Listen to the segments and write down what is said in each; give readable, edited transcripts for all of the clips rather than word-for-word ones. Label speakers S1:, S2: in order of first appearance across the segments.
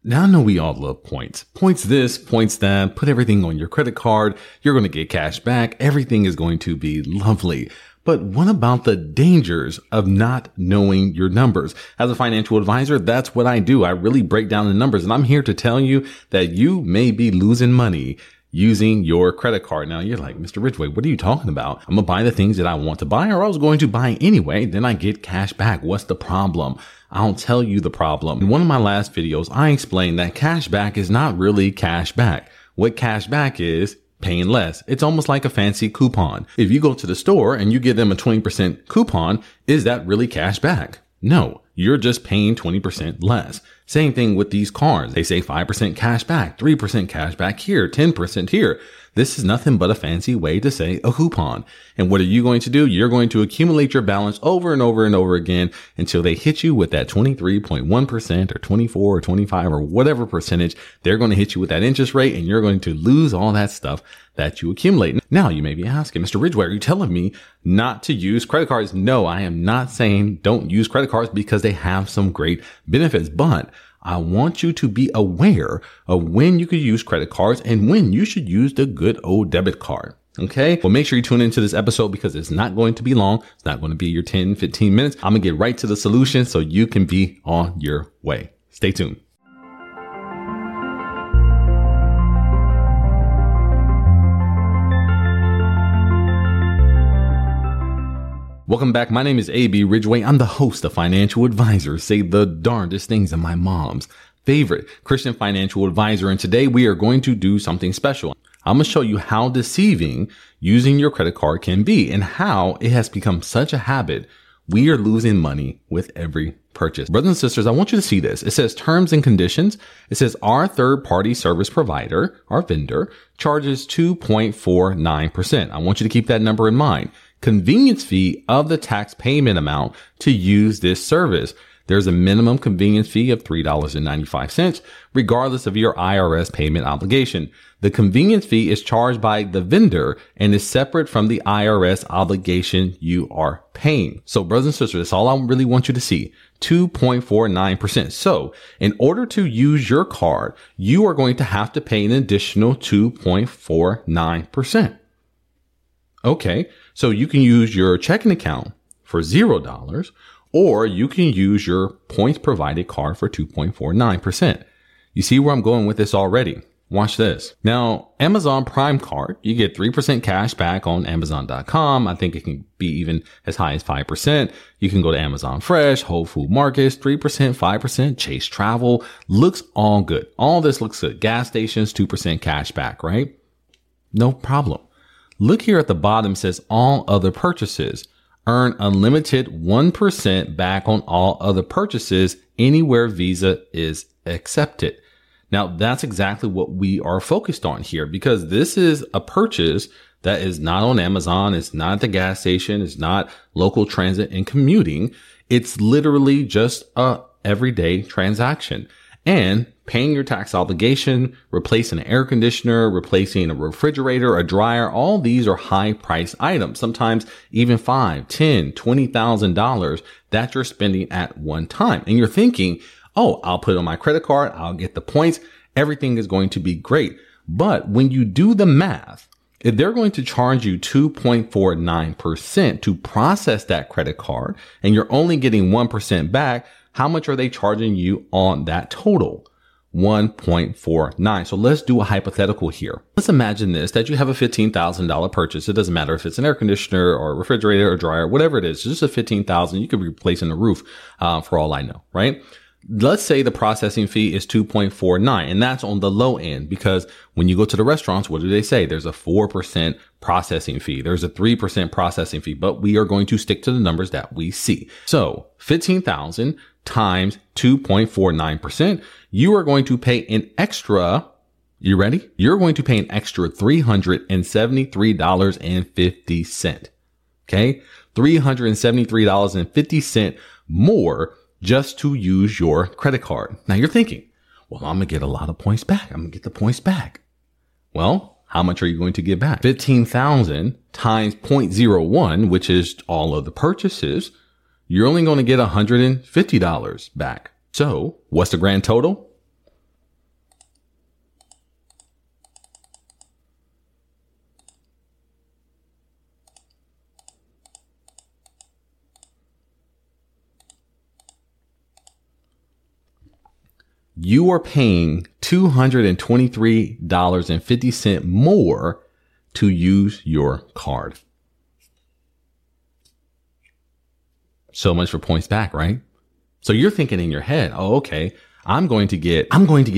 S1: Now, I know we all love points. Points this, points that, put everything on your credit card. You're going to get cash back. Everything is going to be lovely. But what about the dangers of not knowing your numbers? As a financial advisor, that's what I do. I really break down the numbers, and I'm here to tell you that you may be losing money using your credit card. Now you're like, Mr. Ridgway, what are you talking about? I'm going to buy the things that I want to buy, or I was going to buy anyway. Then I get cash back. What's the problem? I'll tell you the problem. In one of my last videos, I explained that cash back is not really cash back. What cash back is paying less. It's almost like a fancy coupon. If you go to the store and you give them a 20% coupon, is that really cash back? No, you're just paying 20% less. Same thing with these cards. They say 5% cash back, 3% cash back here, 10% here. This is nothing but a fancy way to say a coupon. And what are you going to do? You're going to accumulate your balance over and over and over again until they hit you with that 23.1% or 24 or 25 or whatever percentage. They're going to hit you with that interest rate, and you're going to lose all that stuff that you accumulate. Now you may be asking, Mr. Ridgway, are you telling me not to use credit cards? No, I am not saying don't use credit cards, because they have some great benefits, but I want you to be aware of when you could use credit cards and when you should use the good old debit card. Okay. Well, make sure you tune into this episode, because it's not going to be long. It's not going to be your 10, 15 minutes. I'm going to get right to the solution so you can be on your way. Stay tuned. Welcome back. My name is A.B. Ridgway. I'm the host of Financial Advisors Say the Darndest Things, and my mom's favorite Christian financial advisor. And today we are going to do something special. I'm going to show you how deceiving using your credit card can be and how it has become such a habit. We are losing money with every purchase. Brothers and sisters, I want you to see this. It says terms and conditions. It says our third-party service provider, our vendor, charges 2.49%. I want you to keep that number in mind. Convenience fee of the tax payment amount to use this service. There's a minimum convenience fee of $3.95, regardless of your IRS payment obligation. The convenience fee is charged by the vendor and is separate from the IRS obligation you are paying. So, brothers and sisters, that's all I really want you to see. 2.49%. So, in order to use your card, you are going to have to pay an additional 2.49%. Okay, so you can use your checking account for $0, or you can use your points provided card for 2.49%. You see where I'm going with this already. Watch this. Now, Amazon Prime card, you get 3% cash back on Amazon.com. I think it can be even as high as 5%. You can go to Amazon Fresh, Whole Food Markets, 3%, 5%, Chase Travel. Looks all good. All this looks good. Gas stations, 2% cash back, right? No problem. Look here at the bottom, says all other purchases. Earn unlimited 1% back on all other purchases anywhere Visa is accepted. Now, that's exactly what we are focused on here, because this is a purchase that is not on Amazon. It's not at the gas station. It's not local transit and commuting. It's literally just a everyday transaction. And paying your tax obligation, replacing an air conditioner, replacing a refrigerator, a dryer, all these are high price items. Sometimes even $5,000, $10,000, $20,000 that you're spending at one time. And you're thinking, oh, I'll put it on my credit card. I'll get the points. Everything is going to be great. But when you do the math, if they're going to charge you 2.49% to process that credit card, and you're only getting 1% back, how much are they charging you on that total? 1.49. So let's do a hypothetical here. Let's imagine this, that you have a $15,000 purchase. It doesn't matter if it's an air conditioner or a refrigerator or dryer, whatever it is, just a $15,000. You could be replacing the roof, for all I know, right? Let's say the processing fee is 2.49, and that's on the low end, because when you go to the restaurants, what do they say? There's a 4% processing fee. There's a 3% processing fee, but we are going to stick to the numbers that we see. So 15,000 times 2.49%, you are going to pay an extra, you ready? You're going to pay an extra $373.50. Okay. $373.50 more just to use your credit card. Now you're thinking, well, I'm going to get a lot of points back. I'm going to get the points back. Well, how much are you going to get back? 15,000 times 0.01, which is all of the purchases. You're only going to get $150 back. So what's the grand total? you are paying $223.50 more to use your card. So much for points back, right? So you're thinking in your head, oh, okay, I'm going to get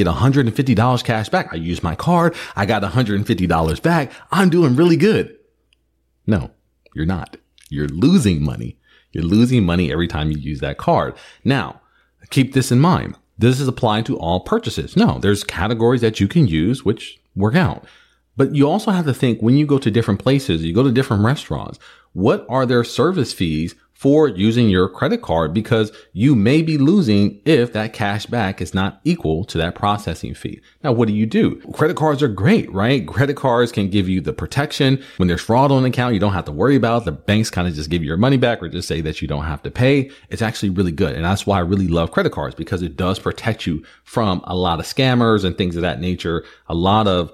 S1: $150 cash back. I used my card. I got $150 back. I'm doing really good. No, you're not. You're losing money. You're losing money every time you use that card. Now, keep this in mind. This is applying to all purchases. No, there's categories that you can use which work out. But you also have to think when you go to different places, you go to different restaurants, what are their service fees for using your credit card? Because you may be losing if that cash back is not equal to that processing fee. Now, what do? Credit cards are great, right? Credit cards can give you the protection. When there's fraud on an account, you don't have to worry about it. The banks kind of just give you your money back or just say that you don't have to pay. It's actually really good. And that's why I really love credit cards, because it does protect you from a lot of scammers and things of that nature, a lot of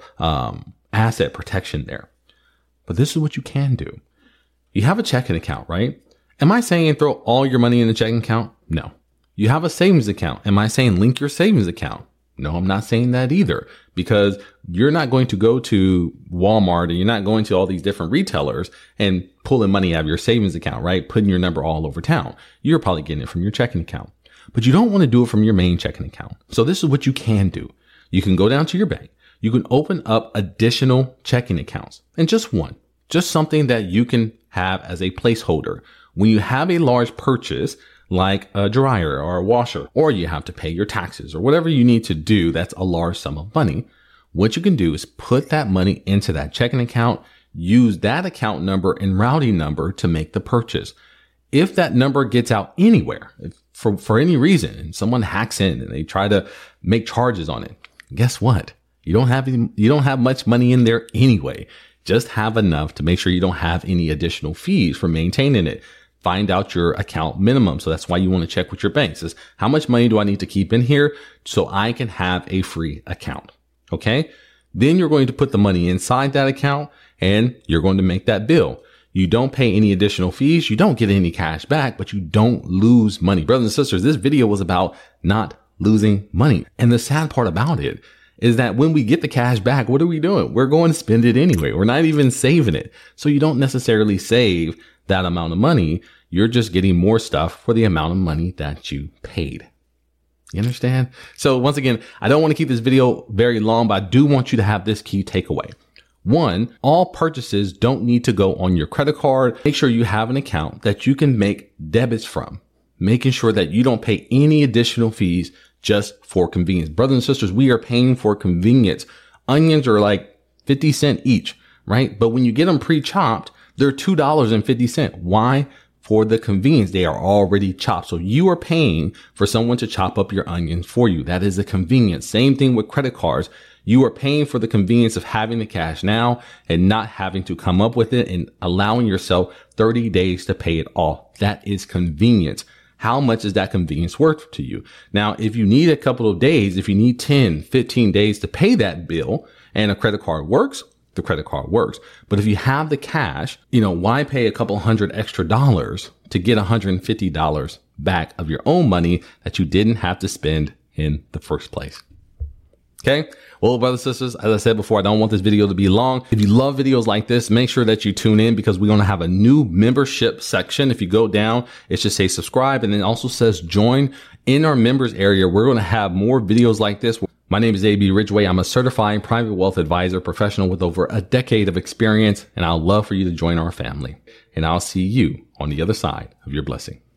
S1: asset protection there. But this is what you can do. You have a checking account, right? Am I saying throw all your money in the checking account? No. You have a savings account. Am I saying link your savings account? No, I'm not saying that either, because you're not going to go to Walmart and you're not going to all these different retailers and pulling money out of your savings account, right? Putting your number all over town. You're probably getting it from your checking account, but you don't want to do it from your main checking account. So this is what you can do. You can go down to your bank. You can open up additional checking accounts, and just one, just something that you can have as a placeholder. When you have a large purchase like a dryer or a washer, or you have to pay your taxes or whatever you need to do, that's a large sum of money. What you can do is put that money into that checking account, use that account number and routing number to make the purchase. If that number gets out anywhere, for any reason, and someone hacks in and they try to make charges on it, guess what? You don't have much money in there anyway. Just have enough to make sure you don't have any additional fees for maintaining it. Find out your account minimum. So that's why you want to check with your bank. It says, how much money do I need to keep in here so I can have a free account? Okay. Then you're going to put the money inside that account and you're going to make that bill. You don't pay any additional fees. You don't get any cash back, but you don't lose money. Brothers and sisters, this video was about not losing money. And the sad part about it is that when we get the cash back, what are we doing? We're going to spend it anyway. We're not even saving it. So you don't necessarily save that amount of money. You're just getting more stuff for the amount of money that you paid. You understand? So once again, I don't want to keep this video very long, but I do want you to have this key takeaway. One, all purchases don't need to go on your credit card. Make sure you have an account that you can make debits from, making sure that you don't pay any additional fees just for convenience. Brothers and sisters, we are paying for convenience. Onions are like 50 cents each, right? But when you get them pre-chopped, they're $2.50. Why? For the convenience. They are already chopped. So you are paying for someone to chop up your onions for you. That is a convenience. Same thing with credit cards. You are paying for the convenience of having the cash now and not having to come up with it and allowing yourself 30 days to pay it off. That is convenience. How much is that convenience worth to you? Now, if you need a couple of days, if you need 10, 15 days to pay that bill and a credit card works, the credit card works. But if you have the cash, why pay a couple $100 extra to get $150 back of your own money that you didn't have to spend in the first place? Okay. Well, brothers and sisters, as I said before, I don't want this video to be long. If you love videos like this, make sure that you tune in because we're going to have a new membership section. If you go down, it should say subscribe and then also says join. In our members area, we're going to have more videos like this. My name is A.B. Ridgway. I'm a certified private wealth advisor professional with over a decade of experience, and I'd love for you to join our family. And I'll see you on the other side of your blessing.